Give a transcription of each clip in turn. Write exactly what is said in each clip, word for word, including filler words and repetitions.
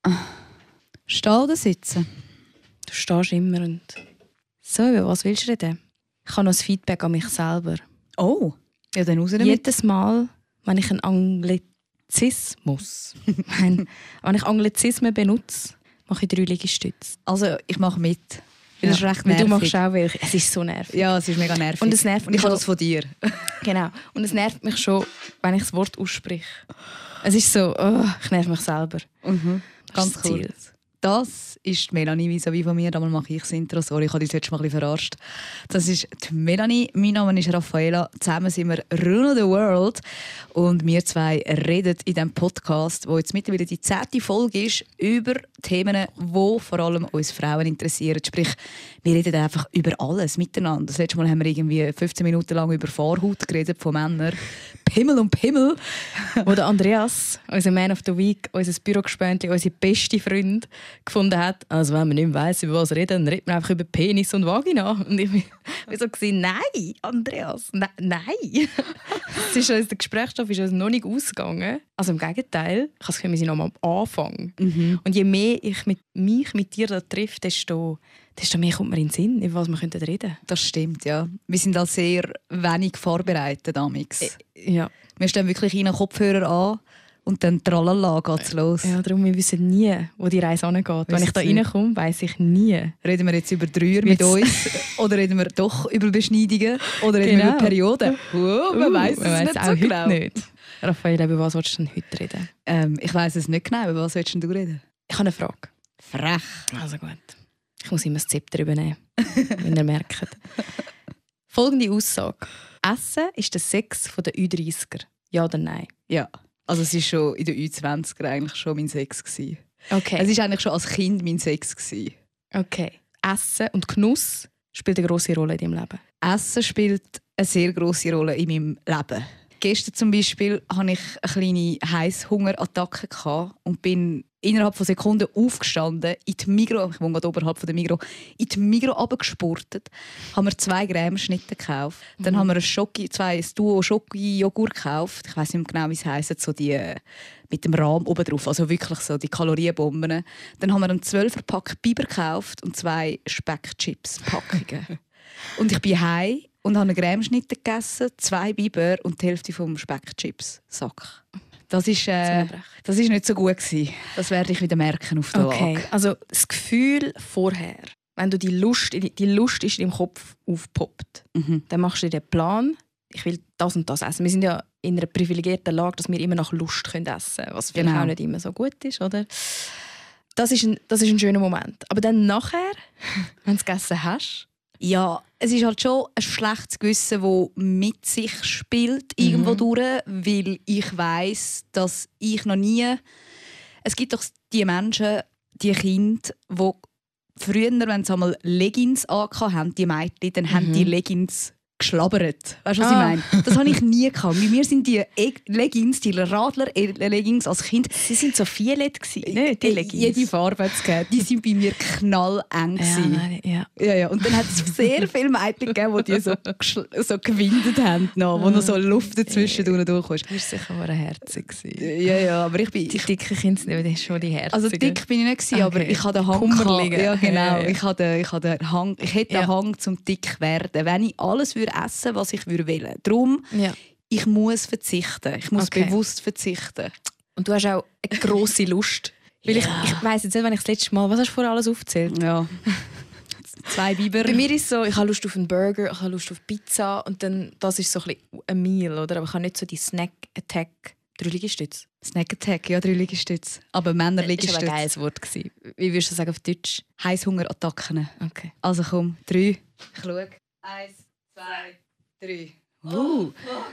Stehen oder sitzen? Du stehst immer und... So, über was willst du reden? Ich habe noch ein Feedback an mich selber. Oh, ja dann raus damit. Jedes Mal, wenn ich einen Anglizismus, wenn, wenn ich Anglizismen benutze, mache ich drei Liegestütze. Also ich mache mit. Ja, Das ist recht weil nervig. du machst auch welche. Es ist so nervig. Ja, es ist mega nervig. Und es nervt Und ich mich habe schon. das von dir. Genau. Und es nervt mich schon, wenn ich das Wort ausspreche. Es ist so, oh, ich nerv mich selber. Mhm. Ganz Das ist das Ziel. kurz. Das ist die Melanie vis-à-vis von mir. Damals mache ich das Intro. Sorry, ich habe dich das letzte Mal ein bisschen verarscht. Das ist die Melanie. Mein Name ist Raffaella. Zusammen sind wir Run the World. Und wir zwei reden in diesem Podcast, wo jetzt mittlerweile die zehnte Folge ist, über Themen, die vor allem uns Frauen interessieren. Sprich, wir reden einfach über alles miteinander. Das letzte Mal haben wir irgendwie fünfzehn Minuten lang über Vorhaut geredet von Männern. Pimmel und Pimmel. Wo der Andreas, unser Man of the Week, unser Bürogespönchen, unser beste Freund, gefunden hat, also wenn man nicht weiss, über was reden, dann redet man einfach über Penis und Vagina. Und ich war so, nein, Andreas, ne, nein. Das ist uns, der Gesprächsstoff ist uns noch nicht ausgegangen. Also im Gegenteil, ich habe das Gefühl, wir sind noch mal am Anfang. Mhm. Und je mehr ich mit, mich mit dir da treffe, desto, desto mehr kommt mir in den Sinn, über was wir reden könnten. Das stimmt, ja. Wir sind da sehr wenig vorbereitet, Amix. Äh, ja. Wir stellen wirklich einen Kopfhörer an und dann tralala geht's los. Ja, darum, wir wissen nie, wo die Reise hingeht. Wenn ich da reinkomme, weiss ich nie. Reden wir jetzt über Dreier mit uns? Oder reden wir doch über Beschneidungen? Oder reden Genau. wir über Perioden? Uh, man Uh, weiss es man nicht weiss so auch genau. heute nicht. Raphael, über was willst du denn heute reden? Ähm, ich weiss es nicht genau. Über was willst du reden? Ich habe eine Frage. Frech. Also gut. Ich muss immer das Zepter übernehmen, wenn ihr merkt. Folgende Aussage. Essen ist der Sex der Ü dreißiger. Ja oder nein? Ja. Also es war schon in den Ü zwanziger eigentlich schon mein Sex gewesen. Okay. Es war eigentlich schon als Kind mein Sex gewesen. Okay. Essen und Genuss spielt eine grosse Rolle in deinem Leben. Essen spielt eine sehr grosse Rolle in meinem Leben. Gestern zum Beispiel hatte ich eine kleine Heisshungerattacke und bin innerhalb von Sekunden aufgestanden, in die Migros, ich wohne gerade oberhalb von der Migros, in die Migros runtergespurtet, haben wir zwei Gramm Schnitte gekauft. Mhm. Dann haben wir ein, Schoki, zwei, ein Duo Schoki-Joghurt gekauft. Ich weiss nicht mehr genau, wie es heisst, so die mit dem Rahm oben drauf, also wirklich so die Kalorienbomben. Dann haben wir einen zwölfer Pack Biber gekauft und zwei Speckchips-Packungen. Und ich bin heim und habe eine Grämschnitte gegessen, zwei Biber und die Hälfte vom Speckchips-Sack. Das ist, äh, das ist nicht so gut gewesen. Das werde ich wieder merken auf der Okay, Waage. also das Gefühl vorher, wenn du die Lust, die Lust ist in deinem Kopf aufpoppt, Mhm. dann machst du dir den Plan, ich will das und das essen. Wir sind ja in einer privilegierten Lage, dass wir immer nach Lust können essen können, was vielleicht Genau. auch nicht immer so gut ist, oder? Das ist ein, das ist ein schöner Moment. Aber dann nachher, wenn du es gegessen hast, Ja, es ist halt schon ein schlechtes Gewissen, das mit sich spielt, irgendwo Mhm. durch, weil ich weiss, dass ich noch nie... Es gibt doch die Menschen, die Kinder, die früher, wenn sie einmal Leggings angehabt haben, die Mädchen, dann Mhm. haben die Leggings geschlabbert. Weißt du, was Ah. ich meine? Das habe ich nie gehabt. Bei mir sind die E- Leggings, die Radler-Leggings als Kind, sie sind so violett gewesen, nicht die Leggings. jede Farbe hat's gegeben. Die sind bei mir knalleng ja, gewesen. nein, ja. Ja, ja. Und dann hat es sehr viele Mädchen gegeben, die so, geschl- so gewindet haben, noch, wo noch so Luft dazwischen Ja. durchkommt. Du warst sicher mal herzig gewesen. Ja, ja, aber ich bin... Die dicken Kinder sind schon die Herzigen. Also dick bin ich nicht gewesen, aber Okay. ich hatte den Hang. Kummerlige. gehabt. Ja, genau. Ja, ja. Ich hatte, ich hatte den Hang. Ich hätte Ja. den Hang zum dick werden, wenn ich alles würde essen, was ich würde wählen. Darum, Ja. ich muss verzichten. Ich muss Okay. bewusst verzichten. Und du hast auch eine grosse Lust. Weil Ja. ich, ich weiss jetzt nicht, wenn ich das letzte Mal... Was hast du vorher alles aufgezählt? Ja. Zwei Biber. Bei mir ist es so, ich habe Lust auf einen Burger, ich habe Lust auf Pizza und dann, das ist so ein bisschen ein Meal, oder? Aber ich habe nicht so die Snack-Attack. Drei Liegestütze. Snack Attack, ja, drei Liegestütze. Aber Männer Das war Liegestütze. ein geiles Wort. Gewesen. Wie würdest du sagen auf Deutsch? Heisshungerattacken. Okay. Also komm, drei. Ich schaue. Eins, zwei, drei. Uh,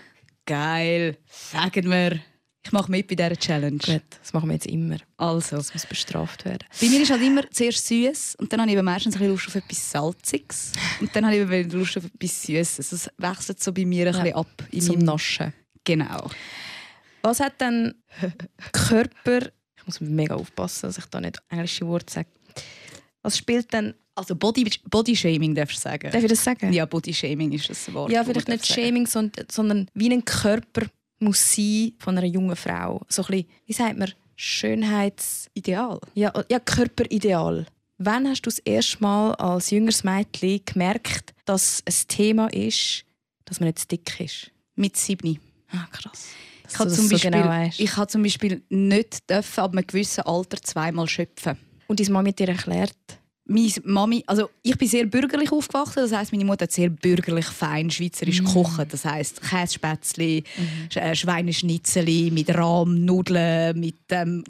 geil. Sagen wir. Ich mache mit bei dieser Challenge. Gut, das machen wir jetzt immer. Also. Das muss bestraft werden. Bei mir ist halt immer zuerst süß und dann habe ich eben meistens ein bisschen Lust auf etwas Salziges. Und dann habe ich eben Lust auf etwas Süßes. Das wechselt so bei mir ein Ja, bisschen ab. In Zum meinem- Naschen. Genau. Was hat denn Körper... Ich muss mega aufpassen, dass ich da nicht englische Worte sage. Was spielt denn... Also Body, Bodyshaming darfst du sagen. Darf ich das sagen? Ja, Bodyshaming ist das Wort. Ja, das vielleicht man nicht darf sagen. Shaming, sondern, sondern wie ein Körper muss sein von einer jungen Frau. So ein bisschen, wie sagt man, Schönheitsideal. Ja, ja, Körperideal. Wann hast du das erste Mal als jüngeres Mädchen gemerkt, dass es ein Thema ist, dass man nicht zu dick ist? Mit sieben. Ah, krass. Ich habe zum, so genau ich habe zum Beispiel nicht dürfen, ab einem gewissen Alter zweimal schöpfen. Und deine Mami hat dir erklärt? Meine Mami, also ich bin sehr bürgerlich aufgewachsen, das heisst, meine Mutter hat sehr bürgerlich fein schweizerisch mm. gekocht. Das heisst Kässpätzli, mm. Schweineschnitzeli mit Rahm, Nudeln, mit ähm,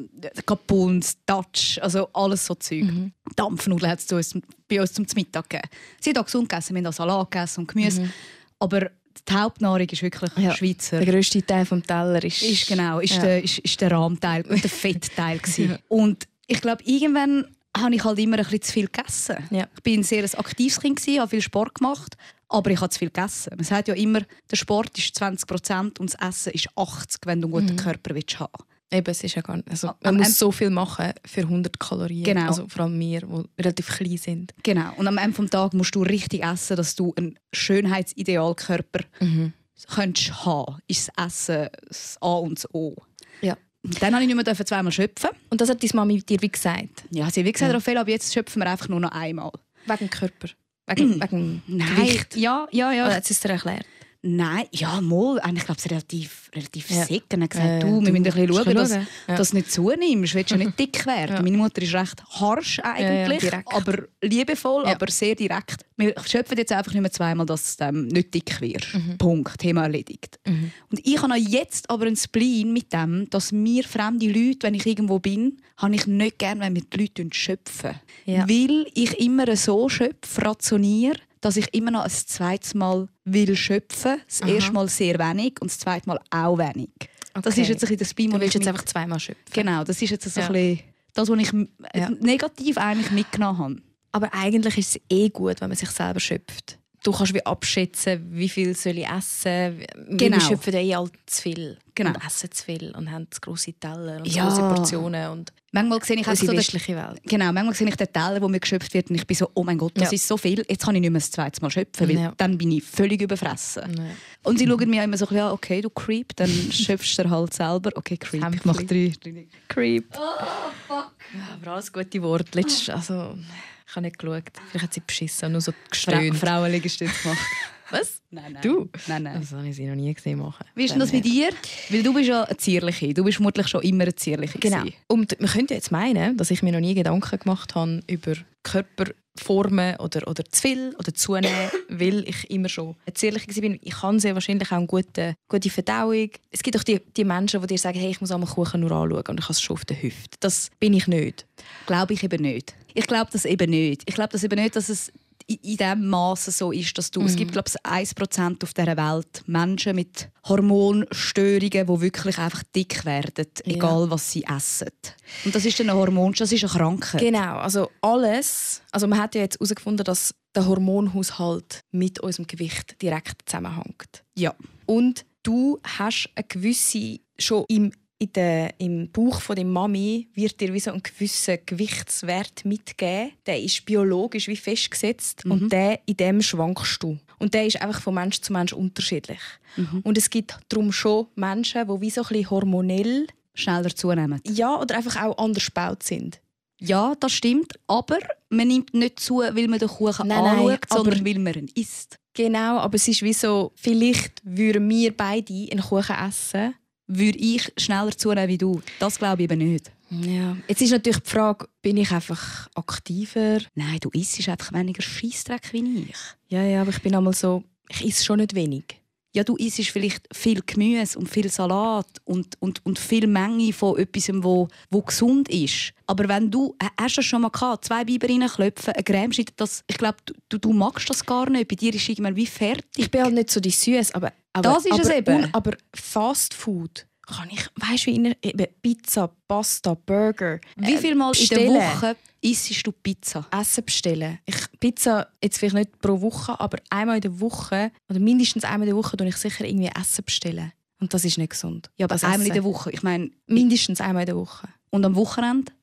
Kapuns, Tatsch, also alles so Zeug. Mm. Dampfnudeln hat es bei uns zum Mittag gegeben. Sie hat auch gesund gegessen, wir haben auch Salat gegessen und Gemüse. Mm. Aber die Hauptnahrung ist wirklich ja, Schweizer. Der grösste Teil des Teller ist... ist genau, ist, ja. der, ist, ist der Rahmteil und der Fettteil. Ja. Und ich glaube, irgendwann habe ich halt immer ein bisschen zu viel gegessen. Ja. Ich war ein sehr aktives Kind, habe viel Sport gemacht, aber ich habe zu viel gegessen. Man sagt ja immer, der Sport ist zwanzig Prozent und das Essen ist achtzig Prozent, wenn du einen guten mhm. Körper willst haben. Eben, es ist ja gar nicht, also, man am muss Ende so viel machen für hundert Kalorien. Genau. Also vor allem wir, die relativ klein sind. Genau. Und am Ende des Tages musst du richtig essen, dass du einen Schönheitsidealkörper mhm. könntest haben. Ist das Essen das A und das O. Ja. Dann durfte ich nicht mehr zweimal schöpfen. Und das hat deine Mami dir wie gesagt? Ja, sie hat wie gesagt, ja. Raphael, aber jetzt schöpfen wir einfach nur noch einmal. Wegen dem Körper? Wegen, wegen Nein. Gewicht? Ja, ja, ja. Oder hat sie es dir erklärt? Nein, ja, mal. Ich glaube, es ist relativ, relativ ja. sick. Er hat gesagt, äh, du, wir du müssen ein bisschen schauen, dass, ja. dass du nicht zunimmst. Du willst ja nicht dick werden. Ja. Meine Mutter ist recht harsch eigentlich, ja, ja, aber liebevoll, ja. aber sehr direkt. Wir schöpfen jetzt einfach nicht mehr zweimal, dass du ähm, nicht dick wirst. Mhm. Punkt. Thema erledigt. Mhm. Und ich habe jetzt aber einen Spleen mit dem, dass mir fremde Leute, wenn ich irgendwo bin, habe ich nicht gerne, wenn mir die Leute schöpfen. Ja. Weil ich immer so schöpfe, rationiere, dass ich immer noch ein zweites Mal will schöpfen. Das Aha. erste Mal sehr wenig und das zweite Mal auch wenig. Okay. Das ist jetzt ein bisschen das Spleen, du willst jetzt mit... einfach zweimal schöpfen. Genau, das ist jetzt so ja. ein bisschen das, was ich ja. negativ eigentlich mitgenommen habe. Aber eigentlich ist es eh gut, wenn man sich selber schöpft. Du kannst wie abschätzen, wie viel soll ich essen. Genau. Wir schöpfen eh all zu viel genau. und essen zu viel und haben zu grosse Teller und ja. grosse Portionen. Und manchmal sehe ich unsere so westliche Welt. Genau, manchmal sehe ich den Teller, wo mir geschöpft wird und ich bin so, oh mein Gott, das ja. ist so viel, jetzt kann ich nicht mehr das zweite Mal schöpfen, weil ja. dann bin ich völlig überfressen. Ja. Und sie schauen mir immer so, ja, okay, du Creep, dann schöpfst du halt selber. Okay, Creep, ich mache drei. Creep. Oh, fuck. Ja, aber alles gute Worte. Letztes, also, ich habe nicht geschaut. Vielleicht hat sie beschissen, nur so gestöhnt. Fra- Frauenliegestütze gemacht. Was? Nein, nein. Du? Nein, nein. Das habe ich sie noch nie gesehen machen. Wie ist denn das mit dir? Weil du bist ja eine Zierliche. Du bist vermutlich schon immer eine Zierliche. Genau. Und man könnte jetzt meinen, dass ich mir noch nie Gedanken gemacht habe über Körperformen oder, oder zu viel oder zunehmen, weil ich immer schon eine Zierliche war. Ich habe sehr wahrscheinlich auch eine gute, gute Verdauung. Es gibt auch die, die Menschen, die dir sagen, hey, ich muss einmal Kuchen nur anschauen und ich habe es schon auf der Hüfte. Das bin ich nicht. Glaube ich eben nicht. Ich glaube das eben nicht. Ich glaube das eben nicht, dass es in dem Maße so ist, dass du, mhm. es gibt glaube ich ein Prozent auf dieser Welt Menschen mit Hormonstörungen, die wirklich einfach dick werden, ja. egal was sie essen. Und das ist dann eine Hormon, das ist eine Krankheit. Genau, also alles, also man hat ja jetzt herausgefunden, dass der Hormonhaushalt mit unserem Gewicht direkt zusammenhängt. Ja. Und du hast eine gewisse, schon im In der, im Bauch von der Mami wird dir wie so ein gewisser Gewichtswert mitgegeben. Der ist biologisch wie festgesetzt mhm. und der, in dem schwankst du. Und der ist einfach von Mensch zu Mensch unterschiedlich. Mhm. Und es gibt darum schon Menschen, die wie so ein bisschen hormonell schneller zunehmen. Ja, oder einfach auch anders gebaut sind. Ja, das stimmt. Aber man nimmt nicht zu, weil man den Kuchen nein, anschaut, nein, sondern weil man ihn isst. Genau, aber es ist wie so, vielleicht würden wir beide einen Kuchen essen, würde ich schneller zunehmen wie du. Das glaube ich eben nicht. Ja. Jetzt ist natürlich die Frage, bin ich einfach aktiver? Nein, du isst einfach weniger Scheissdreck wie ich. Ja, ja, aber ich bin einmal so, ich esse schon nicht wenig. Ja, du isst vielleicht viel Gemüse und viel Salat und, und, und viel Menge von etwas, wo, wo gesund ist. Aber wenn du, hast du das schon mal gehabt, zwei Biber reinklopfen, eine Creme schneiden, das, ich glaube, du, du magst das gar nicht. Bei dir ist irgendwann wie fertig. Ich bin halt nicht so die Süß, aber, aber das ist aber, es eben. Un, aber Fast Food kann ich, weißt du, wie in Pizza, Pasta, Burger. Wie viel Mal bestellen. In der Woche isst du Pizza? Essen bestellen. Ich, Pizza jetzt vielleicht nicht pro Woche, aber einmal in der Woche oder mindestens einmal in der Woche bestelle ich sicher irgendwie Essen bestellen. Und das ist nicht gesund. Ja, aber das einmal Essen. in der Woche. Ich meine, mindestens einmal in der Woche. Und am Wochenende?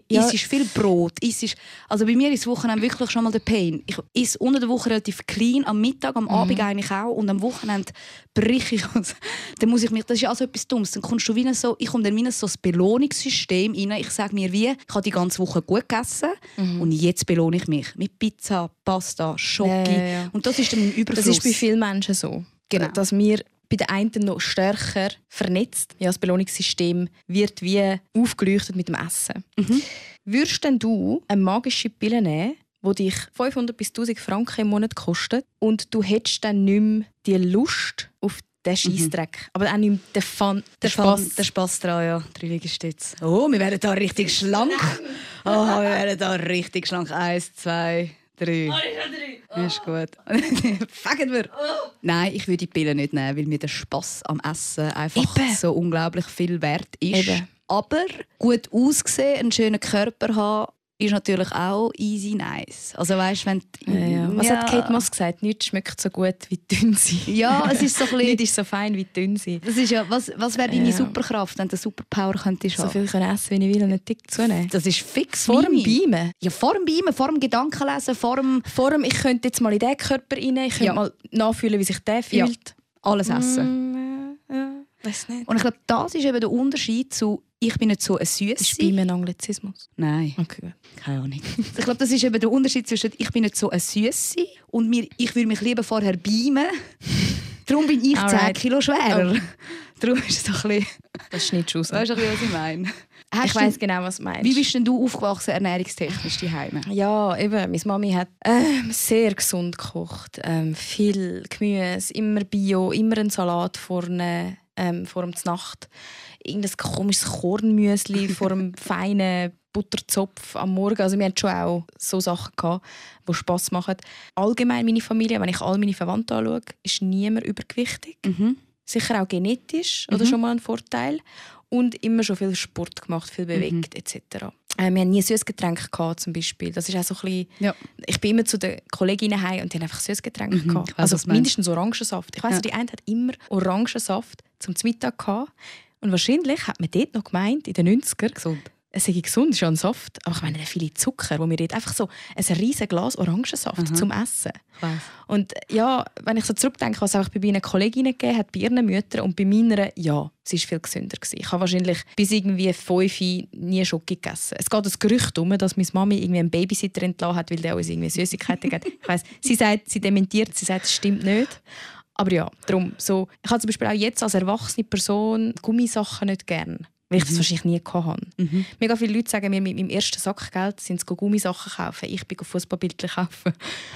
Ja. Isst viel Brot. Isst, also bei mir ist das Wochenende wirklich schon mal der Pain. Ich esse unter der Woche relativ clean, am Mittag, am Abend Mhm. eigentlich auch. Und am Wochenende breche ich aus. Dann muss ich mich, das ist also etwas Dummes. Dann kommst du wie so, ich komme dann wie in so ein Belohnungssystem rein. Ich sage mir wie, ich habe die ganze Woche gut gegessen Mhm. und jetzt belohne ich mich. Mit Pizza, Pasta, Schoki. Ja, ja, ja. Und das ist dann mein Überfluss. Das ist bei vielen Menschen so. Genau. Dass wir bei den einen noch stärker vernetzt. Ja, das Belohnungssystem wird wie aufgeleuchtet mit dem Essen. Mhm. Würdest denn du eine magische Pille nehmen, die dich fünfhundert bis tausend Franken im Monat kostet und du hättest dann nicht mehr die Lust auf den Scheissdreck, aber auch nicht mehr den Fun, den Der Spass. Spaß, der Spaß dran, ja. Drei Liegestütze. Oh, wir werden da richtig schlank. Oh, wir werden da richtig schlank. Eins, zwei, drei. Oh, ist gut. Fangen wir. Nein, ich würde die Pille nicht nehmen, weil mir der Spass am Essen einfach Eben. so unglaublich viel wert ist. Eben. Aber gut aussehen, einen schönen Körper haben, ist natürlich auch easy nice. Also weißt, wenn du- Ja, ja. Was ja. hat Kate Moss gesagt? Nichts schmeckt so gut wie dünn sein. Ja, es ist so ein bisschen. Nichts ist so fein wie dünn sein. Das ist ja, was, was wäre deine Ja. Superkraft, wenn du eine Superpower könntest So haben? viel können essen, wie ich will und nicht dick zunehmen. Das ist fix Vor dem meine. Beamen. Ja, vor dem Beamen, vor dem Gedankenlesen, vor dem Vor dem, ich könnte jetzt mal in diesen Körper rein, ich könnte Ja. mal nachfühlen, wie sich der Ja. fühlt. alles essen. Mm, ja, ja. Weiß nicht. Und ich glaube, das ist eben der Unterschied zu «Ich bin nicht so ein Das ist Süße». bei mir ein Anglizismus. Nein, Okay, gut. keine Ahnung. Ich glaube, das ist eben der Unterschied zwischen «Ich bin nicht so ein Süße» und mir, «Ich würde mich lieber vorher beamen». Darum bin ich zehn Alright. Kilo schwerer. Darum ist es doch ein bisschen... Das schneidest du raus. Weißt du, ein bisschen, was ich meine? Hast Ich du- weiss genau, was du meinst. Wie bist denn du aufgewachsen, ernährungstechnisch, die Heime? Ja, eben. Meine Mami hat ähm, sehr gesund gekocht. Ähm, viel Gemüse, immer Bio, immer ein Salat vorne, ähm, vor der Nacht. Irgendein komisches Kornmüsli vor dem feinen Butterzopf am Morgen. Also wir hatten schon auch so Sachen gehabt, die Spass machen. Allgemein meine Familie, wenn ich all meine Verwandte anschaue, ist niemand übergewichtig. Mhm. Sicher auch genetisch oder Mhm. schon mal ein Vorteil. Und immer schon viel Sport gemacht, viel bewegt et cetera. Äh, wir hatten nie Süßgetränke gehabt, zum Beispiel. Das ist auch so ein bisschen, Ja. ich bin immer zu den Kolleginnen heim und die haben einfach Süßgetränke Mhm, gehabt. ich weiss, Also was du meinst. mindestens Orangensaft. Ich weiss, Ja. die eine hat immer Orangensaft zum Mittag gehabt. Und wahrscheinlich hat man dort noch gemeint, in den neunzigern, Gesund. es sei gesund, es ist ja ein Saft. Aber ich meine, der viele Zucker, wo wir dort einfach so ein riesiges Glas Orangensaft Mhm. zum Essen. Ich weiss. Und ja, wenn ich so zurückdenke, was es einfach bei meinen Kolleginnen gegeben hat, bei ihren Müttern und bei meiner, ja, sie war viel gesünder gewesen. Ich habe wahrscheinlich bis irgendwie fünf nie Schoki gegessen. Es geht das Gerücht um, dass meine Mami irgendwie einen Babysitter entlassen hat, weil der uns irgendwie Süßigkeiten gibt. Ich weiss, sie sagt, sie dementiert, sie sagt, es stimmt nicht. Aber ja, darum, so, ich habe zum Beispiel auch jetzt als erwachsene Person Gummisachen nicht gern, weil ich das wahrscheinlich nie hatte. Mhm. Mega viele Leute sagen mir, mit meinem ersten Sackgeld sind sie Gummisachen kaufen. Ich bin Fußballbildchen kaufen.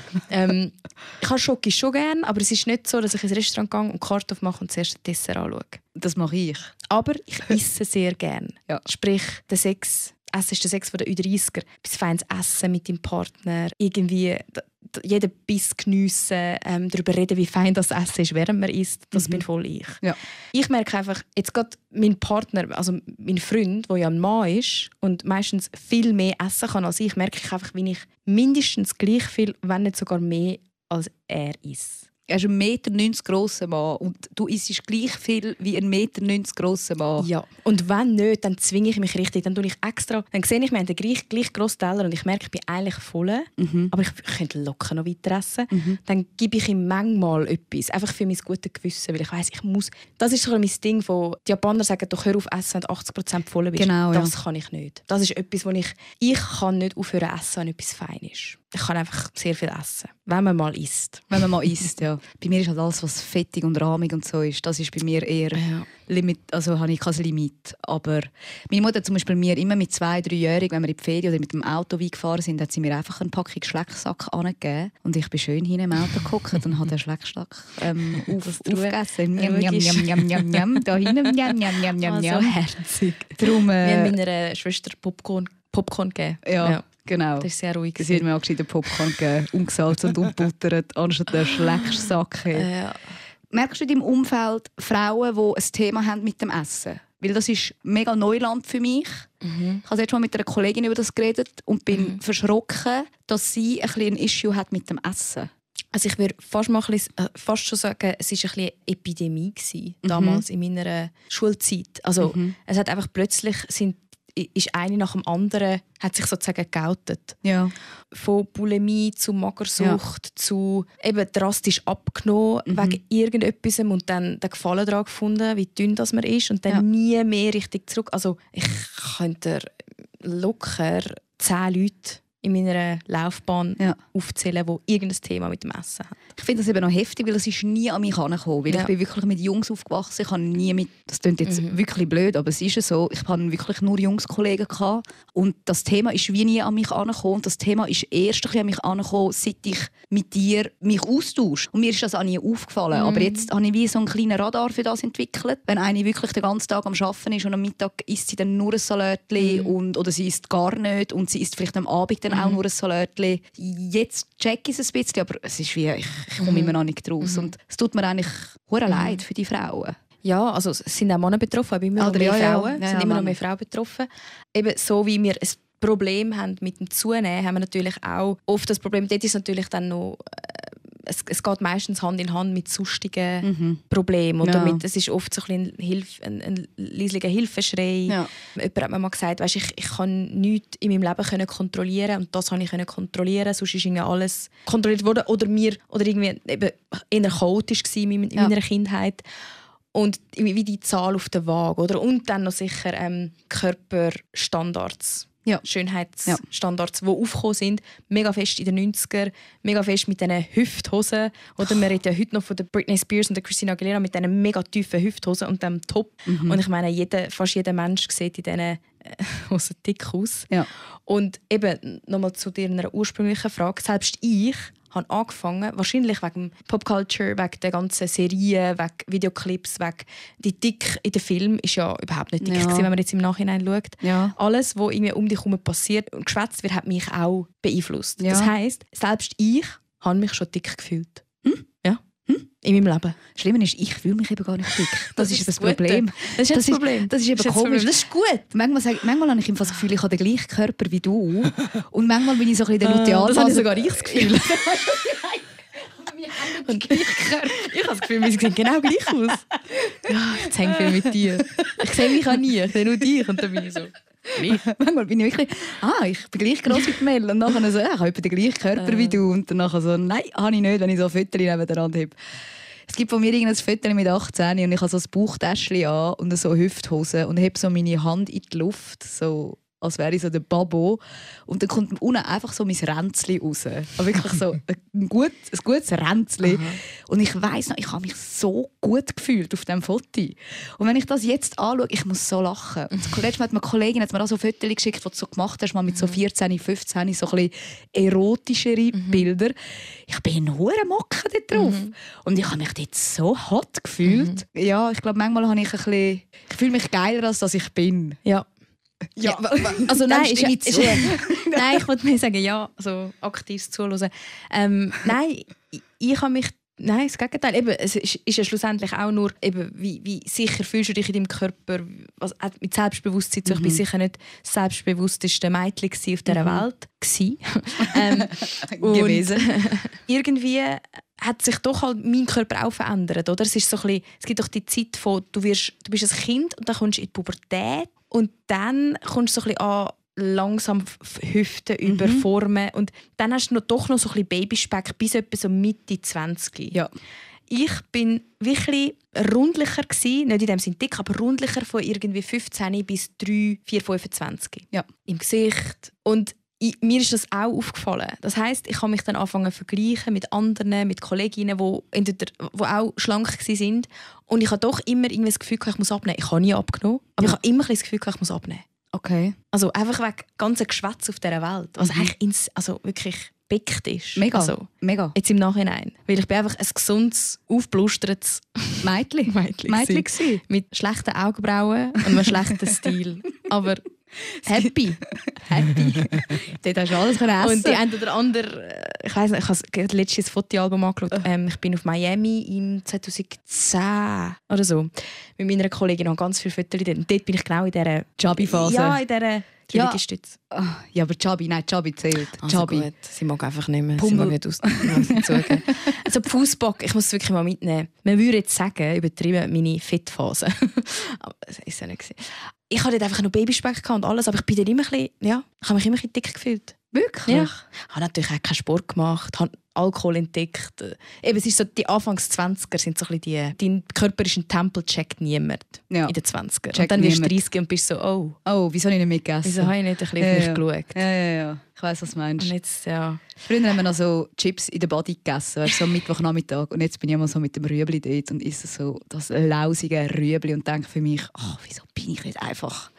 ähm, ich habe Schoki schon gerne, aber es ist nicht so, dass ich ins Restaurant gehe und die Karte aufmache und zuerst den Dessert anschaue. Das mache ich. Aber ich esse sehr gerne. Ja. Sprich, der Sex, Essen ist der Sex der Ü dreißiger. Etwas feines Essen mit deinem Partner. Irgendwie d- d- jeden Biss geniessen, ähm, darüber reden, wie fein das Essen ist, während man isst. Das Mhm. bin voll ich. Ja. Ich merke einfach, jetzt gerade mein Partner, also mein Freund, der ja ein Mann ist und meistens viel mehr essen kann als ich, merke ich einfach, wie ich mindestens gleich viel, wenn nicht sogar mehr, als er isst. Er ist ein Meter neunzig grosser Mann und du isst gleich viel wie ein Meter neunzig grosser Mann. Ja. Und wenn nicht, dann zwinge ich mich richtig. Dann tue ich extra. Dann sehe ich, wir haben den gleich, gleich grossen Teller und ich merke, ich bin eigentlich voll. Mhm. Aber ich, ich könnte locker noch weiter essen. Mhm. Dann gebe ich ihm manchmal etwas. Einfach für mein gutes Gewissen. Weil ich weiss, ich muss. Das ist so mein Ding, wo die Japaner sagen, doch hör auf essen, wenn du achtzig Prozent voll bist. Genau, ja. Das kann ich nicht. Das ist etwas, wo ich. Ich kann nicht aufhören zu essen, wenn etwas fein ist. Ich kann einfach sehr viel essen. Wenn man mal isst. Wenn man mal isst, ja. Bei mir ist halt alles, was fettig und rahmig und so ist, das ist bei mir eher Ja. Limit, also habe ich kein Limit. Aber meine Mutter hat zum Beispiel mir immer mit zwei, dreijährig, wenn wir in die Ferien oder mit dem Auto weggefahren sind, hat sie mir einfach eine Packung Schlecksack angegeben und ich bin schön hinten im Auto geguckt und habe den Schlecksack ähm, auf, Das tue- aufgegessen. Ja, Njam, njam, logisch. njam, njam, njam, njam. Da hinten, njam, njam, njam, njam, Ah, so njam. herzig. Darum, Wir haben äh, meiner Schwester Popcorn, Popcorn gegeben. ja, genau. Das ist sehr ruhig. Sie hat mir auch gescheiten Popcorn gegeben, ungesalzt und unbuttert, anstatt den Schlecksack. Äh, ja. Merkst du in deinem Umfeld Frauen, die ein Thema haben mit dem Essen? Weil das ist mega Neuland für mich. Mhm. Ich habe jetzt mal mit einer Kollegin über das geredet und bin Mhm. verschrocken, dass sie ein, bisschen ein Issue hat mit dem Essen. Also ich würde fast, mal ein bisschen, äh, fast schon sagen, es war ein bisschen eine Epidemie gewesen, damals in meiner Schulzeit. Also Mhm. es hat einfach plötzlich sind ist eine nach dem anderen, hat sich sozusagen geoutet. Ja. Von Bulimie zu Magersucht ja. zu eben drastisch abgenommen mhm. wegen irgendetwas und dann den Gefallen daran gefunden, wie dünn das man ist und dann ja. nie mehr richtig zurück. Also ich könnte locker zehn Leute in meiner Laufbahn ja. aufzählen, die irgendein Thema mit dem Essen haben. Ich finde das eben noch heftig, weil es ist nie an mich herangekommen. Weil ja. ich bin wirklich mit Jungs aufgewachsen. Ich habe nie mit, das klingt jetzt mhm. wirklich blöd, aber es ist so. Ich hatte wirklich nur Jungskollegen gehabt. Und das Thema ist wie nie an mich herangekommen. Das Thema ist erst ein bisschen an mich herangekommen, seit ich mit dir mich austausche. Und mir ist das auch nie aufgefallen. Mhm. Aber jetzt habe ich wie so einen kleinen Radar für das entwickelt. Wenn eine wirklich den ganzen Tag am Arbeiten ist und am Mittag isst sie dann nur ein Salatli mhm. und oder sie isst gar nicht und sie isst vielleicht am Abend dann auch nur ein Salatli. Jetzt check ich es ein bisschen, aber es ist wie, ich, ich komme mhm. immer noch nicht raus. Mhm. Und es tut mir eigentlich hure mhm. leid für die Frauen. Ja, also es sind auch Männer betroffen, aber immer noch mehr ja, Frauen. Ja, ja, sind ja, immer Mann. noch mehr Frauen betroffen. Eben so wie wir ein Problem haben mit dem Zunehmen, haben wir natürlich auch oft das Problem. Dort ist natürlich dann noch äh, Es, es geht meistens Hand in Hand mit sonstigen mhm. Problemen. Oder ja. mit, es ist oft so ein, Hilf, ein, ein leislicher Hilfeschrei. Ja. Jemand hat mir mal gesagt, weißt, ich, ich kann nichts in meinem Leben können kontrollieren und das konnte ich kontrollieren. Sonst ist irgendwie alles kontrolliert worden. Oder mir oder irgendwie eben eher chaotisch gewesen in ja. meiner Kindheit. Und wie die Zahl auf der Waage. Oder? Und dann noch sicher ähm, Körperstandards. Ja. Schönheitsstandards, ja. die aufgekommen sind. Mega fest in den neunziger, mega fest mit diesen Hüfthosen. Oder man redet ja heute noch von der Britney Spears und der Christina Aguilera mit diesen mega tiefen Hüfthosen und dem Top. Mhm. Und ich meine, jeder, fast jeder Mensch sieht in diesen Hosen dick aus. Ja. Und eben, nochmal zu deiner ursprünglichen Frage, selbst ich habe angefangen, wahrscheinlich wegen Popculture, wegen der ganzen Serien, wegen Videoclips, wegen die Dick in den Filmen ist ja überhaupt nicht dick ja. gewesen, wenn man jetzt im Nachhinein schaut. Ja. Alles, was irgendwie um dich herum passiert und geschwätzt wird, hat mich auch beeinflusst. Ja. Das heisst, selbst ich habe mich schon dick gefühlt. Hm? Ja. Hm? In meinem Leben. Schlimm ist, ich fühle mich eben gar nicht dick. Das, das ist das Problem. Das ist das, das Problem. Ist, das ist eben das komisch. Das ist gut. Manchmal, sage, manchmal habe ich das Gefühl, ich habe den gleichen Körper wie du. Und manchmal bin ich so ein bisschen der Luteal. Das habe ich sogar ich das Gefühl. Und ich, ich habe das Gefühl, wir sehen genau gleich aus. Ja, jetzt hängt viel mit dir. Ich sehe mich auch nie, ich sehe nur dich. Und dann bin ich so... Manchmal bin ich wirklich, ah, ich bin gleich gross wie die Mel. Und dann so, ja, ich habe den gleichen Körper äh. wie du. Und dann so, nein, habe ich nicht, wenn ich so ein Foto nebeneinander habe. Es gibt von mir ein Foto mit achtzehn und ich habe so ein Bauchtäschchen an und so Hüfthosen und habe so meine Hand in die Luft, so als wäre ich so der Babo. Und dann kommt unten einfach so mein Ränzli raus. Aber wirklich so ein, gut, ein gutes Ränzli. Aha. Und ich weiss noch, ich habe mich so gut gefühlt auf diesem Foto. Und wenn ich das jetzt anschaue, ich muss so lachen. Und letztes Mal hat mir eine Kollegin hat mir auch so Fotos geschickt, die du so gemacht hast, mal mit so vierzehn, fünfzehn, so ein bisschen erotischere mhm. Bilder. Ich bin ein hoher Mocken dort drauf. Mhm. Und ich habe mich dort so hot gefühlt. Mhm. Ja, ich glaube, manchmal habe ich ein bisschen... Ich fühle mich geiler, als dass ich bin. Ja. Ja, also nein, ist, ist, ist, nein, ich wollte mir sagen, ja, also aktives Zuhören. Ähm, nein, ich, ich habe mich, nein, das Gegenteil. Eben, es ist, ist ja schlussendlich auch nur, eben, wie, wie sicher fühlst du dich in deinem Körper, was, mit Selbstbewusstsein. Mhm. Ich war sicher nicht das selbstbewussteste Mädchen auf dieser mhm. Welt. ähm, gewesen. Irgendwie hat sich doch halt mein Körper auch verändert, oder? Es ist so ein bisschen, es gibt doch die Zeit von, du, wirst, du bist ein Kind und dann kommst du in die Pubertät und dann kommst du so ein bisschen an, langsam Hüften mhm. überformen und dann hast du noch, doch noch so ein bisschen Babyspeck bis etwa so Mitte zwanzig. Ja. Ich bin wirklich rundlicher gewesen, nicht in dem Sinne dick, aber rundlicher von irgendwie fünfzehn bis drei, vier, fünfundzwanzig. Ja. Im Gesicht. Und ich, mir ist das auch aufgefallen. Das heisst, ich habe mich dann angefangen zu vergleichen mit anderen, mit Kolleginnen, die, die auch schlank waren. Und ich habe doch immer irgendwie das Gefühl, ich muss abnehmen. Ich habe nie abgenommen, aber ja. ich habe immer das Gefühl, ich muss abnehmen. Okay. Also einfach wegen ganzen Geschwätz auf dieser Welt, was mhm. eigentlich ins, also wirklich beckt ist. Mega, also, mega. Jetzt im Nachhinein. Weil ich bin einfach ein gesundes, aufblustertes Mädchen. Mädchen, Mädchen gewesen. Mit schlechten Augenbrauen und einem schlechten Stil. Aber happy. Happy. Dort hast du alles essen. Und die eine oder andere, ich weiss nicht, ich habe letztens ein Fotoalbum angeschaut. Ähm, ich bin auf Miami im zweitausendzehn oder so. Mit meiner Kollegin noch ganz viele Fotos dort. Und dort bin ich genau in dieser Chubby-Phase. Ja, in dieser ja. ja, aber Chubby, nein, Chubby zählt. Also Chubby. Gut. Sie mag einfach nicht mehr. Pummel. Sie mag nicht aus. zugeben. Also die Fußback, ich muss es wirklich mal mitnehmen. Man würde jetzt sagen, übertrieben meine Fettphase. Aber das war es ja nicht. ich hatte einfach noch Babyspeck und alles, aber ich bin dann immer ein bisschen, ja, ich habe mich immer ein bisschen dick gefühlt. Wirklich? Ja. Ich habe natürlich auch keinen Sport gemacht, habe Alkohol entdeckt. Eben, es ist so, die Anfangs zwanziger sind so ein bisschen die, dein Körper ist ein Tempel, checkt niemand ja. in den zwanziger. Checkt und dann wirst du niemand. dreißig und bist so, oh. Oh, wieso habe ich nicht mitgegessen? Wieso habe ich nicht ein bisschen ja, auf mich ja. geschaut? Ja, ja, ja. Ich weiss, was du meinst. Und jetzt, ja. Früher haben wir noch so Chips in der Body gegessen, weißt, so am Mittwochnachmittag. Und jetzt bin ich immer so mit dem Rüebli dort und esse so das lausige Rüebli und denke für mich, ach, wieso bin ich nicht einfach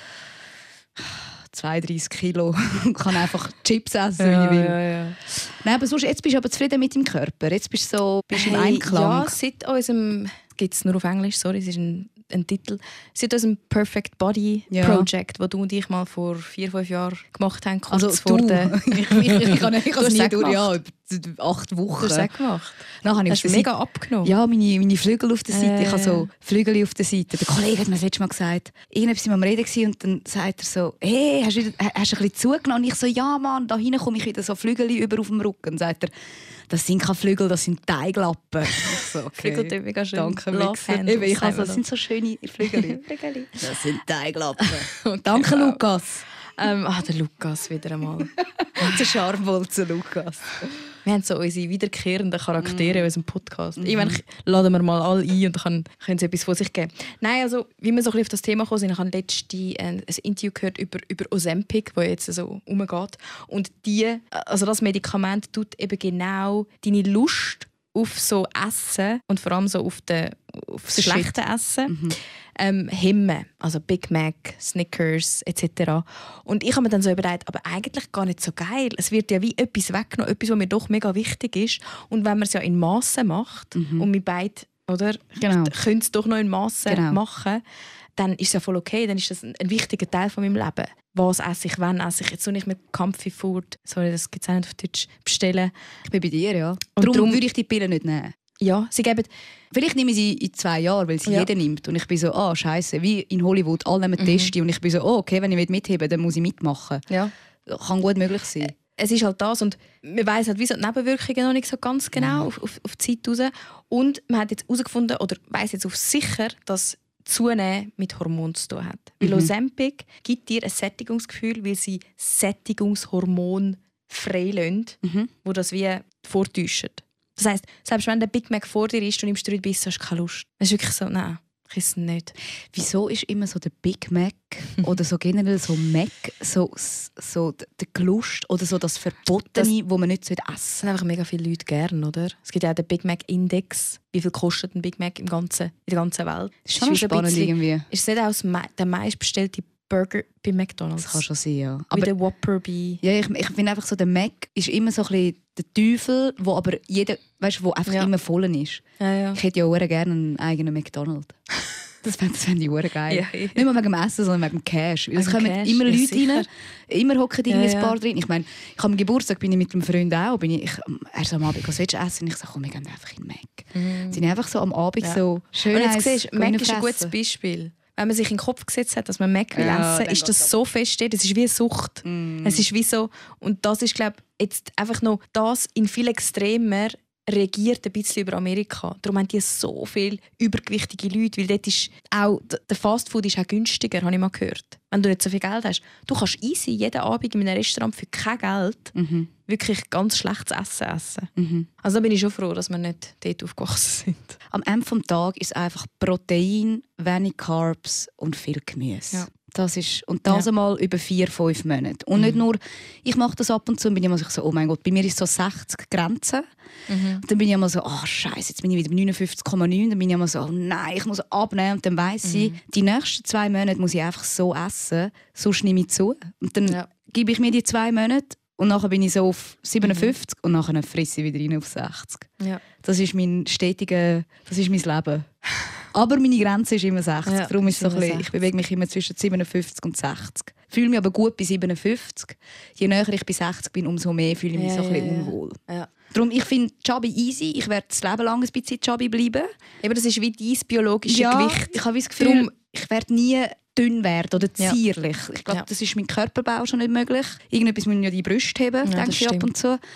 zweiunddreißig Kilo und kann einfach Chips essen, ja, wie ich will. Ja, ja. Nein, aber sonst, jetzt bist du aber zufrieden mit deinem Körper. Jetzt bist du so bist hey, im Einklang. Ja, seit unserem, gibt es nur auf Englisch, sorry, es ist ein, ein Titel, seit unserem Perfect Body ja. Project, das du und ich mal vor vier, fünf Jahren gemacht haben, kurz also vor du. der... ich ich, ich habe es nie durch, ja, acht Wochen. Du hast es gemacht. Dann habe ich hast du mega abgenommen? Ja, meine, meine Flügel auf der Seite. Äh, ich habe so Flügel auf der Seite. Der Kollege hat mir das letzte Mal gesagt, irgendetwas waren wir am Reden und dann sagt er so, hey, hast du, wieder, hast du ein bisschen zugenommen? Und ich so, ja Mann, da hinten komme ich wieder so Flügel über auf dem Rücken. Und sagt er, das sind keine Flügel, das sind Teiglappen. Ich so, okay. Flügel sind mega schön. Danke, Wichser. Ich also, das sind so schöne Flügel. Das sind Teiglappen. Okay, danke, ja. Lukas. Ähm, ah, der Lukas wieder einmal. Der Scharmwolzer Lukas. Wir haben so unsere wiederkehrenden Charaktere mm. in unserem Podcast. Mm-hmm. Ich meine, laden wir mal alle ein und dann können sie etwas von sich geben. Nein, also, wie wir so ein bisschen auf das Thema gekommen sind, ich habe letztens ein Interview gehört über, über Ozempic, das jetzt so umgeht. Und die, also das Medikament tut eben genau deine Lust auf so Essen und vor allem so auf, de, auf das schlechte Essen mhm. ähm, hemmen. Also Big Mac, Snickers et cetera. Und ich habe mir dann so überlegt, aber eigentlich gar nicht so geil. Es wird ja wie etwas weggenommen, etwas, was mir doch mega wichtig ist. Und wenn man es ja in Massen macht mhm. und wir beide, oder, genau. können es doch noch in Massen genau. machen, dann ist es ja voll okay, dann ist das ein, ein wichtiger Teil von meinem Leben. Was esse ich, wann esse ich. Jetzt soll ich mir Comfy Food, sorry, das gibt es auch nicht auf Deutsch, bestellen. Ich bin bei dir, ja. Und darum, darum würde ich die Pillen nicht nehmen. Ja, sie geben... Vielleicht nehme ich sie in zwei Jahren, weil sie ja. jeder nimmt. Und ich bin so, ah, oh, scheiße, wie in Hollywood, alle nehmen mhm. Testi. Und ich bin so, oh, okay, wenn ich mitheben dann muss ich mitmachen. Ja. Kann gut möglich sein. Es ist halt das und man weiss halt, wie so die Nebenwirkungen noch nicht so ganz genau mhm. auf, auf, auf die Zeit raus. Und man hat jetzt herausgefunden, oder weiss jetzt auf sicher, dass Zunehmen mit Hormonen zu tun hat. Weil mhm. Ozempic gibt dir ein Sättigungsgefühl, weil sie Sättigungshormon freilassen, mhm. wo das wie vortäuschen. Das heisst, selbst wenn der Big Mac vor dir ist und nimmst du drei Bissen, hast du keine Lust. Es ist wirklich so, nein, ich esse nicht. Wieso ist immer so der Big Mac oder so generell so Mac so, so der Gelust oder so das Verbotene, das, wo man nicht essen sollte? Das sind einfach mega viele Leute gerne, oder? Es gibt ja auch den Big Mac Index. Wie viel kostet ein Big Mac im ganzen, in der ganzen Welt? Das ist schon spannend bisschen, irgendwie. Ist es nicht auch der meistbestellte Burger bei McDonald's? Das kann schon sein, ja. Wie aber der Whopper bei... Ja, ich, ich finde einfach so, der Mac ist immer so ein bisschen der Teufel, wo aber jeder, weißt, wo einfach ja. immer voll ist. Ja, ja. Ich hätte ja auch gerne einen eigenen McDonald's. Das fände fänd ich auch geil. Ja, ja. Nicht nur wegen dem Essen, sondern wegen dem Cash. Weil es kommen Cash, immer ja, Leute rein, immer hocken die ja, in ein Bar ja. drin. Ich meine, ich am Geburtstag bin ich mit einem Freund auch. Bin ich, ich, er so am Abend, was willst du essen? Und ich sage, komm, wir gehen einfach in den Mac. Mm. Sind einfach so am Abend ja. so schön. Und jetzt siehst du, Mac ist ein gutes Beispiel. Wenn man sich in den Kopf gesetzt hat, dass man Mac will ja, essen, ist das so fest. Das ist wie eine Sucht. Mm. Es ist wie so, und das ist, glaube ich, jetzt einfach noch das in viel extremer regiert ein bisschen über Amerika. Darum haben die so viele übergewichtige Leute, weil dort ist auch, der Fastfood ist auch günstiger, habe ich mal gehört. Wenn du nicht so viel Geld hast. Du kannst easy jeden Abend in einem Restaurant für kein Geld mhm. wirklich ganz schlechtes Essen essen. Mhm. Also da bin ich schon froh, dass wir nicht dort aufgewachsen sind. Am Ende des Tages ist es einfach Protein, wenig Carbs und viel Gemüse. Ja. Das ist, und das ja. einmal über vier, fünf Monate. Und mhm. nicht nur, ich mache das ab und zu und bin ich immer so, oh mein Gott, bei mir ist so sechzig Grenze. Mhm. Und dann bin ich immer so, oh Scheiße, jetzt bin ich wieder bei neunundfünfzig Komma neun. Dann bin ich immer so, oh nein, ich muss abnehmen. Und dann weiss mhm. ich, die nächsten zwei Monate muss ich einfach so essen, sonst nehme ich zu. Und dann ja. gebe ich mir die zwei Monate und nachher bin ich so auf siebenundfünfzig mhm. und nachher fresse ich wieder rein auf sechzig. Ja. Das ist mein stetiger, das ist mein Leben. Aber meine Grenze ist immer sechzig. Ja, Darum ist so ein bisschen, ich bewege mich immer zwischen siebenundfünfzig und sechzig. Ich fühle mich aber gut bei siebenundfünfzig. Je näher ich bei sechzig bin, umso mehr fühle ich mich ja, so ein bisschen ja, unwohl. Ja. Darum, ich finde Chubby easy. Ich werde das Leben lang ein bisschen Chubby bleiben. Aber das ist wie dein biologisches ja, Gewicht. Ich habe das Gefühl, Darum, ich werde nie dünn werden oder zierlich. Ja. Ich glaube, ja. das ist mein Körperbau schon nicht möglich. Irgendetwas müssen ja die Brüste haben, ja, denke ich ab und zu.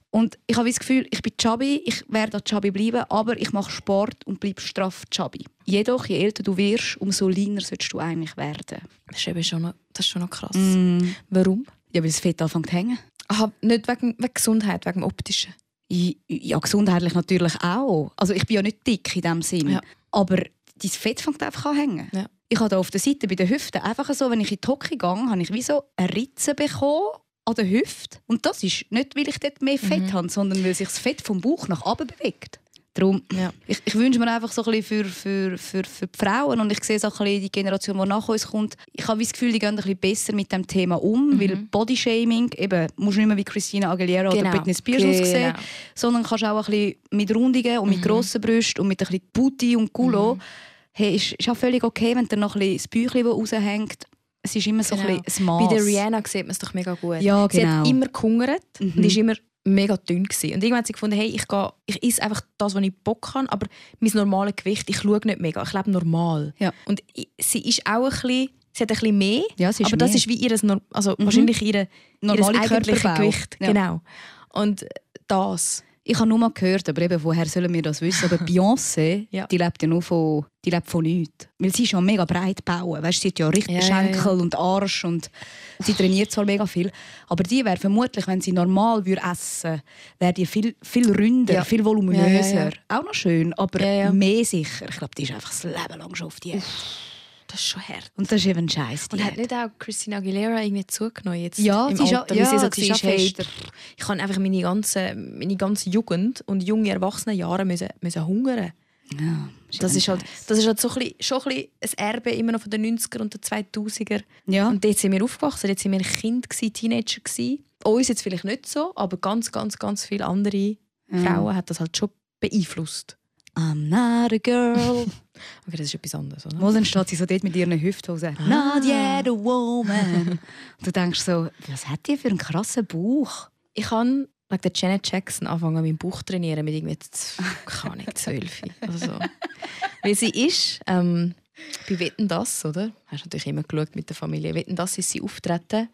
Und ich habe das Gefühl, ich bin chubby, ich werde chubby bleiben, aber ich mache Sport und bleibe straff chubby. Jedoch, je älter du wirst, umso leaner solltest du eigentlich werden. Das ist eben schon noch, das ist schon noch krass. Mm. Warum? Ja, weil das Fett anfängt zu hängen. Aha, nicht wegen, wegen Gesundheit, wegen dem Optischen. Ja, gesundheitlich natürlich auch. Also ich bin ja nicht dick in dem Sinn. Ja. Aber dein Fett fängt einfach an hängen. Ja. Ich habe da auf der Seite bei den Hüften einfach so, wenn ich in die Hocke gehe, habe ich wie so eine Ritze bekommen an der Hüfte. Und das ist nicht, weil ich dort mehr Fett mhm. habe, sondern weil sich das Fett vom Bauch nach oben bewegt. Darum, ja. ich, ich wünsche mir einfach so ein bisschen für, für, für, für die Frauen und ich sehe so ein bisschen die Generation, die nach uns kommt, ich habe das Gefühl, die gehen ein bisschen besser mit dem Thema um, mhm. weil Bodyshaming, eben, musst du nicht mehr wie Christina Aguilera genau. oder Britney Spears genau. aussehen, sondern kannst auch ein bisschen mit Rundungen und mit mhm. grossen Brüsten und mit ein bisschen Booty und Culo, mhm. hey, ist, ist auch völlig okay, wenn dann noch ein bisschen das Bäuchchen, das raushängt. Es ist immer so genau. ein bisschen ein Mass. Bei der Rihanna sieht man es doch mega gut. Ja, genau. Sie hat immer gehungert mhm. und ist immer mega dünn gewesen. Und irgendwann hat sie gefunden, hey, ich, gehe, ich esse einfach das, was ich Bock habe, aber mein normales Gewicht, ich schaue nicht mega, ich lebe normal. Ja. Und sie ist auch ein bisschen, sie hat ein bisschen mehr, ja, sie ist aber mehr. Das ist wie ihr, also mhm. wahrscheinlich ihr, normale ihr eigentliches Gewicht. Ja. Genau. Und das... Ich habe nur mal gehört, aber eben, woher sollen wir das wissen? Aber Beyoncé, ja. die lebt ja nur von, die lebt von nichts. Weil sie ist ja mega breit bauen. Weißt, sie hat ja richtig ja, Schenkel ja, ja. und Arsch und sie trainiert zwar mega viel. Aber die wäre vermutlich, wenn sie normal würde essen, wäre die viel, viel ründer, ja. viel voluminöser. Ja, ja, ja. Auch noch schön, aber ja, ja. mehr sicher. Ich glaube, die ist einfach das Leben lang schon auf Diät. Das ist schon hart. Und das ist eben ein Scheiß. Und hat nicht auch Christina Aguilera irgendwie zugenommen jetzt ja, im sie ist Alter, ja, sie so sie ist hey, ich kann einfach meine ganze, meine ganze Jugend und junge Erwachsenenjahre müssen, müssen hungern. Ja, das, ist halt, das ist halt so ein bisschen, schon ein, bisschen ein Erbe immer noch von den neunziger und den zweitausender. Ja. Und dort sind wir aufgewachsen, dort sind wir Kind, gewesen, Teenager gewesen. Uns jetzt vielleicht nicht so, aber ganz, ganz, ganz viele andere ja. Frauen hat das halt schon beeinflusst. I'm not a girl. Okay, das ist etwas anderes, oder? Wo dann steht sie so dort mit ihren Hüfthosen. Ah. Not yet a woman. Und du denkst so, was hat die für einen krassen Bauch? Ich kann wegen der Janet Jackson anfangen, meinen Bauch zu trainieren mit irgendwie kann nicht zwölf. Also, weil sie ist, ähm, bei Wetten, das, oder? Hast du natürlich immer geschaut mit der Familie. Wetten, das ist sie auftreten.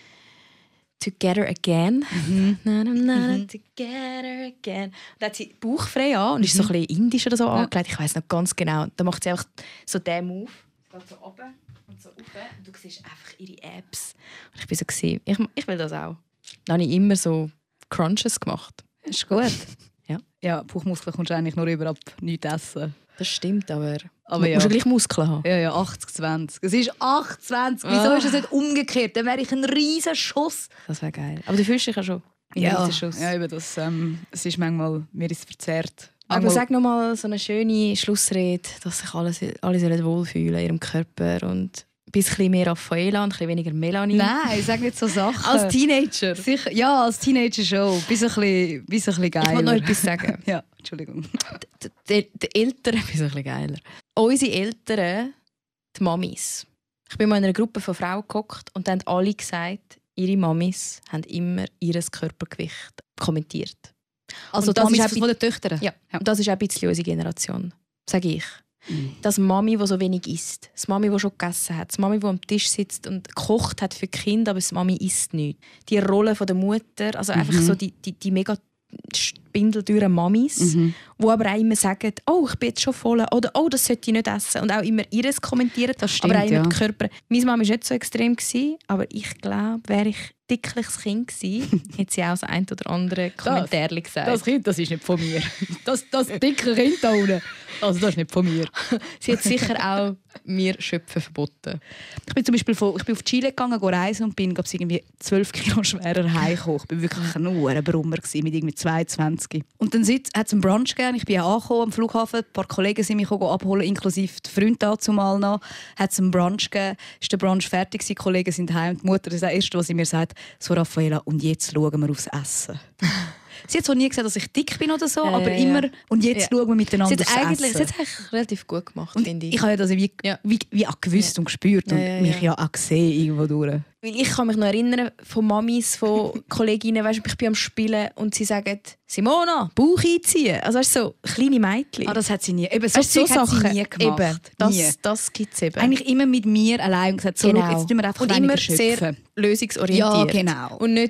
Together Again. Mhm. Na, na, na, mhm. Together Again. Und dann hat sie bauchfrei an und ist so ein bisschen indisch oder so ja. angelegt. Ich weiss noch ganz genau. Dann macht sie einfach so den Move. Sie geht so runter und so rauf. Und du siehst einfach ihre Abs. Und ich war so, ich, ich will das auch. Dann habe ich immer so Crunches gemacht. Das ist gut. Ja, ja Bauchmuskeln kommst du eigentlich nur über ab nichts essen. Das stimmt, aber, aber du ja. musst ja gleich Muskeln haben. Ja, ja, achtzig zwanzig. Es ist achtzig zwanzig. Wieso ah. ist das nicht umgekehrt? Dann wäre ich ein riesen Schuss. Das wäre geil. Aber du fühlst dich ja schon wie ja. ein riesen Schuss. Ja, eben das, ähm, es ist manchmal, mir ist es verzerrt. Aber sag noch mal so eine schöne Schlussrede, dass sich alle, alle wohlfühlen in ihrem Körper und ein bisschen mehr Raffaella und ein bisschen weniger Melanie. Nein, sag nicht so Sachen. Als Teenager? Sicher, ja, als Teenager schon. Bis ein bisschen, bis ein bisschen geiler. Ich wollte noch etwas sagen. Ja, Entschuldigung. Die, die, die Eltern, bis ein bisschen geiler. Unsere Eltern, die Mamis. Ich bin mal in einer Gruppe von Frauen gehockt und dann haben alle gesagt, ihre Mamis haben immer ihr Körpergewicht kommentiert. Also das Mamis ist von den Töchtern? Ja, ja. Und das ist auch ein bisschen unsere Generation, sage ich. Mhm. Das Mami, die so wenig isst. Das Mami, die schon gegessen hat. Das Mami, die am Tisch sitzt und gekocht hat für die Kinder, aber das Mami isst nichts. Die Rolle von der Mutter, also mhm. einfach so die, die, die mega spindeldürren Mamis, mhm. die aber auch immer sagen, oh, ich bin jetzt schon voll, oder oh, das sollte ich nicht essen. Und auch immer ihres kommentieren, das stimmt, aber auch immer ja. den Körper. Meine Mama war nicht so extrem, aber ich glaube, wäre ich dickliches Kind gewesen, hätte sie auch das ein oder andere Kommentar gesagt. Das Kind, das ist nicht von mir. Das, das dicke Kind da unten, also das ist nicht von mir. Sie hat sicher auch mir Schöpfen verboten. Ich bin zum Beispiel von, ich bin auf Chile gegangen, reisen und bin glaub, irgendwie zwölf Kilo schwerer heimgekommen. Ich war wirklich nur ein Brummer mit irgendwie zweiundzwanzig. Und dann hat es einen Brunch gegeben. Ich bin auch angekommen am Flughafen. Ein paar Kollegen sind mich abholen, inklusive die Freunde dazu mal noch. Hat es einen Brunch gegeben. Ist der Brunch fertig gewesen, die Kollegen sind heim. Die Mutter ist das Erste, was sie mir sagt, so Raffaella, und jetzt schauen wir aufs Essen. Sie hat zwar nie gesagt, dass ich dick bin oder so, ja, aber ja, immer, ja. und jetzt ja. schauen wir miteinander aufs eigentlich, Essen. Sie hat es eigentlich relativ gut gemacht, finde ich. Ich habe ja das wie, ja. wie, wie auch gewusst ja. und gespürt und ja, ja, mich ja auch gesehen irgendwo durch. Weil ich kann mich noch erinnern von Mamis, von Kolleginnen, weißt, ich bin am Spielen und sie sagen, Simona, Bauch einziehen. Also weißt, so kleine Mädchen. Ah, das hat sie nie. Eben, so, weißt, so hat Sachen sie nie gemacht. Eben, das nie. das gibt es eben. Eigentlich immer mit mir allein gesagt, so, genau. jetzt tun wir einfach und weniger immer schöpfen. Sehr lösungsorientiert. Ja, genau. Und nicht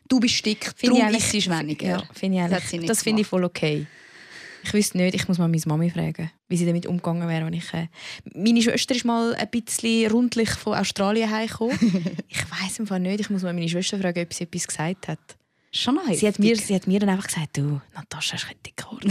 du bist dick, Finde darum ich isst du weniger. Ja, finde ich Das hat sie eigentlich, nicht das finde ich gemacht. voll okay. Ich wüsste nicht, ich muss mal meine Mami fragen, wie sie damit umgegangen wäre, wenn ich... Äh... Meine Schwester ist mal ein bisschen rundlich von Australien heimgekommen. Ich weiss im Fall nicht, ich muss mal meine Schwester fragen, ob sie etwas gesagt hat. Schon noch Sie hat, mir, sie hat mir dann einfach gesagt, du, Natascha, ist ein dick geworden.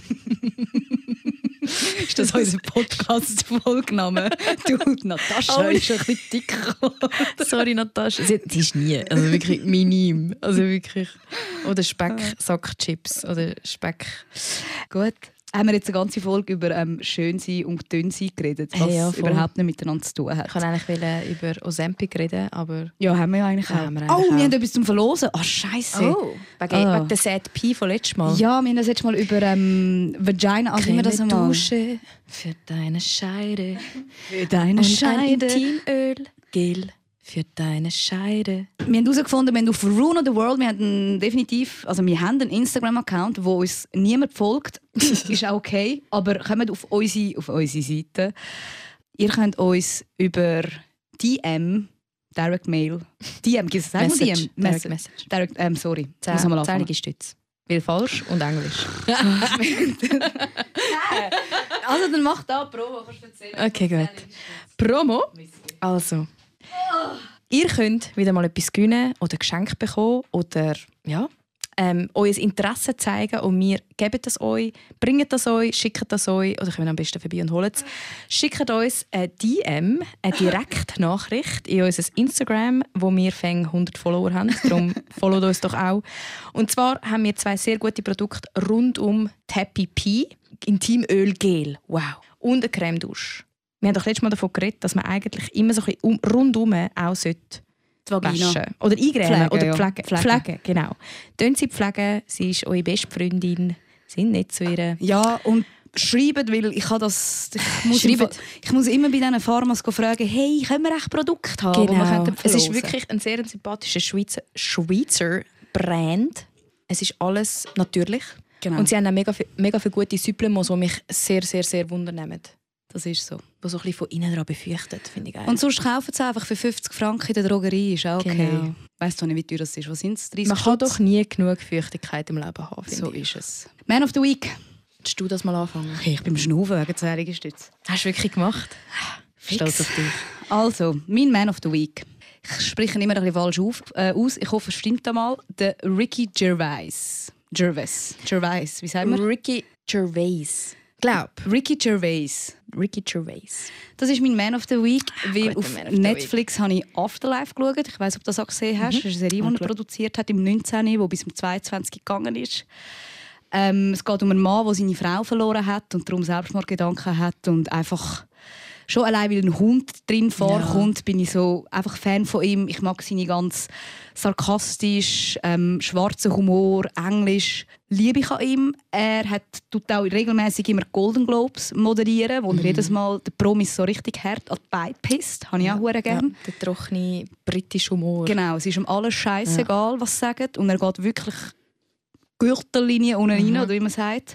Ist das unser Podcast-Folgename? Du, Natascha, Oh, ist ein bisschen dick geworden. Sorry, Natascha. Sie, sie ist nie, also wirklich minim. Also wirklich. Oder Speck-Sackchips oder Speck... Gut. Haben wir jetzt eine ganze Folge über ähm, Schönsein und Dünnsein geredet, was Hey, ja, voll. überhaupt nicht miteinander zu tun hat. Ich wollte eigentlich über Ozempic reden, aber... Ja, haben wir ja eigentlich Ja, auch. haben wir oh, eigentlich wir auch. haben etwas zum Verlosen. Ah, oh, Scheisse. wegen, Ah. wegen der Sad P von letztes Mal. Ja, wir haben das jetzt mal über ähm, Vagina. Also immer das einmal. Dusche für deine Scheide. Für deine Und ein Scheide. Intimöl, Gel für deine Scheide. Wir haben herausgefunden, wir haben auf Rune of the World, wir haben einen definitiv, also wir haben einen Instagram-Account, wo uns niemand folgt. Ist auch okay, aber kommt auf unsere, auf unsere Seite. Ihr könnt uns über D M, Direct Mail, D M, gibt es sagen wir D M? Direct Message. Direct, ähm, sorry, muss mal anfangen. Zählige Stütze. Weil falsch und Englisch. Also dann mach da Promo, kannst du erzählen. Okay, gut. Promo. Also, ihr könnt wieder mal etwas gewinnen oder Geschenk bekommen oder ja, ähm, euer Interesse zeigen und wir geben das euch, bringen das euch, schicken das euch oder kommen am besten vorbei und holen es. Schickt uns eine D M, eine Direktnachricht in unser Instagram, wo wir fängt hundert Follower haben. Darum followt uns doch auch. Und zwar haben wir zwei sehr gute Produkte rund um Happy P, Intimöl Gel, wow, und eine Creme Douche. Wir haben doch letztes Mal davon geredet, dass man eigentlich immer so ein bisschen um, rundum auch sollte Die Vagina. waschen oder eingremen Pflegen, oder ja. pflegen. Pflegen. Pflegen, genau. Tun Sie pflegen, sie ist eure beste Freundin, sind nicht zu ihr. Ja, und schreibt, weil ich habe das... Ich muss, Schreibt. im Fall- ich muss immer bei diesen Pharmas fragen, hey, können wir echt Produkte haben, die wir Genau. könnten Es ist verlosen? wirklich ein sehr sympathischer Schweizer, Schweizer Brand. Es ist alles natürlich. Genau. Und sie haben auch mega, viel- mega viele gute Supplements, die mich sehr, sehr, sehr wundern. Das ist so. Die so ein bisschen von innen dran befürchtet, finde ich geil. Und sonst kaufen sie einfach für fünfzig Franken in der Drogerie, ist auch okay. Genau. Weißt du nicht, wie teuer das ist? Was sind es? dreißig Man kann Stutz? doch nie genug Feuchtigkeit im Leben haben, finde So ich. ist es. Man of the Week. Willst du das mal anfangen? Hey, ich bin am Schnaufen wegen zweijährigen Stütz. Hast du wirklich gemacht? Stolz auf dich. Also, mein Man of the Week. Ich spreche ihn immer ein bisschen falsch auf, äh, aus. Ich hoffe, es stimmt einmal. Der Ricky Gervais. Gervais. Gervais, wie sagen wir? Ricky Gervais. Glaub. Ricky Gervais. Ricky Gervais. Das ist mein Man of the Week, weil guter auf Man of the Netflix habe ich Afterlife geschaut. Ich weiss, ob du das auch gesehen hast. Das ist eine Serie, die er klar. produziert hat im neunzehn, die bis zum zweiundzwanzig gegangen ist. Ähm, es geht um einen Mann, der seine Frau verloren hat und darum Selbstmordgedanken hat und einfach schon allein, weil ein Hund drin vorkommt, bin ich so einfach Fan von ihm. Ich mag seine ganz sarkastisch, ähm, schwarzen Humor, Englisch. Liebe ich an ihm. Er hat tut auch regelmäßig immer Golden Globes moderieren, wo er jedes Mal den Promis so richtig hart an die Beine pisst. Habe ich auch sehr gerne. Ja, der trockene britische Humor. Genau, es ist ihm alles scheißegal, was sie sagen. Und er geht wirklich Gürtellinie unten rein, oder wie man sagt.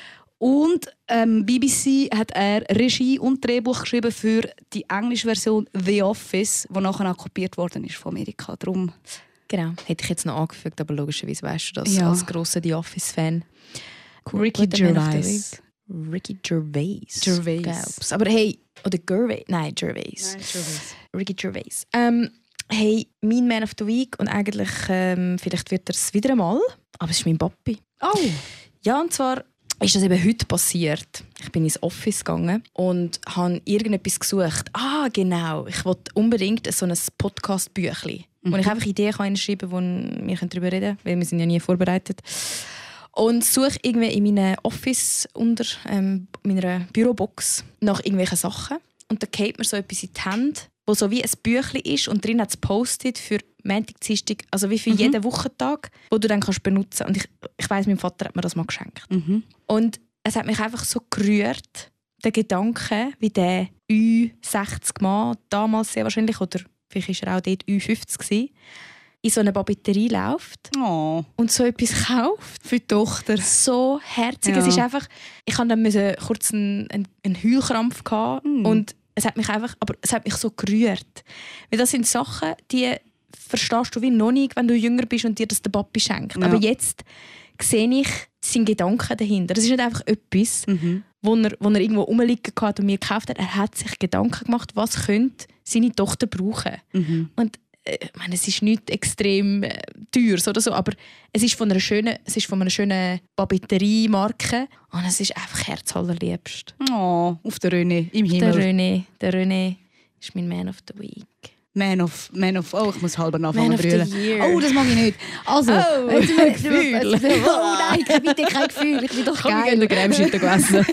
Und ähm, B B C hat er Regie und Drehbuch geschrieben für die englische Version The Office, die nachher auch kopiert worden ist von Amerika. Darum Genau. Hätte ich jetzt noch angefügt, aber logischerweise weißt du das Ja. als grosser The Office-Fan. Ricky Guter Man of the Gervais. Week. Ricky Gervais. Gervais. Glaub's. Aber hey, oder Gervais. Nein, Gervais. Ricky Gervais. Ähm, hey, mein Man of the Week und eigentlich, ähm, vielleicht wird er es wieder einmal, aber es ist mein Papi. Oh! Ja, und zwar ist das eben heute passiert. Ich bin ins Office gegangen und habe irgendetwas gesucht. Ah, genau. Ich wollte unbedingt so ein Podcast-Büchlein, mhm. wo ich einfach Ideen schreiben kann, wo wir darüber reden können, weil wir sind ja nie vorbereitet. Und suche irgendwie in meinem Office unter ähm, meiner Bürobox nach irgendwelchen Sachen. Und dann geht mir so etwas in die Hände, wo so wie ein Büchlein ist und drin hat es Post-it für Montag, Dienstag, also wie für Mhm. jeden Wochentag, wo du dann kannst benutzen kannst. Und ich, ich weiss, mein Vater hat mir das mal geschenkt. Mhm. Und es hat mich einfach so gerührt, der Gedanke, wie der Ü sechzig Mann, damals sehr wahrscheinlich, oder vielleicht war er auch dort Ü fünfzig gewesen, in so eine Papeterie läuft Oh, und so etwas kauft. für die Tochter. So herzig. Ja. Es ist einfach, ich hatte dann müssen kurz einen, einen, einen Heulkrampf gehabt Mm. und es hat mich einfach, aber es hat mich so gerührt. Weil das sind Sachen, die verstehst du wie noch nicht, wenn du jünger bist und dir das der Papi schenkt. Ja. Aber jetzt sehe ich seinen Gedanken dahinter. Es ist nicht einfach etwas, Mhm. wo er, wo er irgendwo rumliegen hat und mir gekauft hat. Er hat sich Gedanken gemacht, was könnte seine Tochter brauchen. Mhm. Und äh, ich meine, es ist nicht extrem äh, teuer oder so, aber es ist von einer schönen, es ist von einer schönen Papeterie-Marke und es ist einfach herzallerliebst. Oh, auf der René, im Der Himmel. René, der René ist mein Man of the Week. Man of, Man of, oh, ich muss halber Man anfangen of the brüllen. Year. Oh, das mag ich nicht. Also, Oh, jetzt mal Gefühl. Oh nein, kein- bitte kein Gefühl, ich bin doch Komm, wir gehen geil. den Cremeschütter gegessen.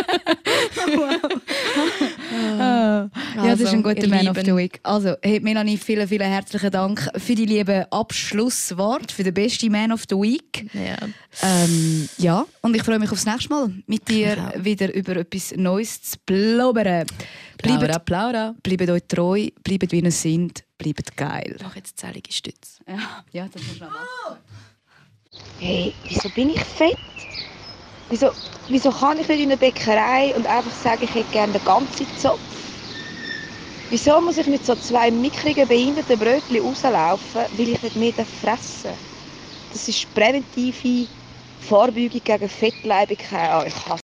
Ah, ja, das ist ein Also, guter ihr Man of the Lieben. Week. Also, hey, Melanie, vielen, vielen herzlichen Dank für die lieben Abschlussworte, für den besten Man of the Week. Ja. Ähm, ja, und ich freue mich aufs nächste Mal, mit dir Ich auch. wieder über etwas Neues zu plaudern. Plaudra, Bleibt, plaudra. bleibt euch treu, bleibt wie ihr seid, bleibt geil. Mach jetzt zählige Stütze. Ja, ja, das muss man machen. Hey, wieso bin ich fett? Wieso, wieso kann ich nicht in eine Bäckerei und einfach sagen, ich hätte gerne den ganzen Zopf? Wieso muss ich mit so zwei mickrigen, behinderten Brötchen rauslaufen, weil ich nicht mehr fressen darf? Das ist präventive Vorbeugung gegen Fettleibigkeit. Oh, ich hasse